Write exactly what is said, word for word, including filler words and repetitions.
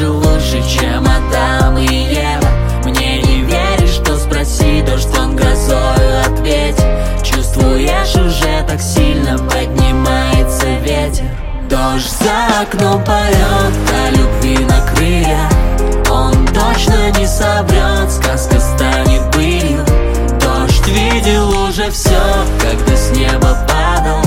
же лучше, чем Адам и Ева. Мне не веришь, что спроси, дождь он грозою ответит. Чувствуешь, уже так сильно поднимается ветер. Дождь за окном поет о любви на крылья. Он точно не соврет, сказка станет былью. Дождь видел уже все, когда с неба падал.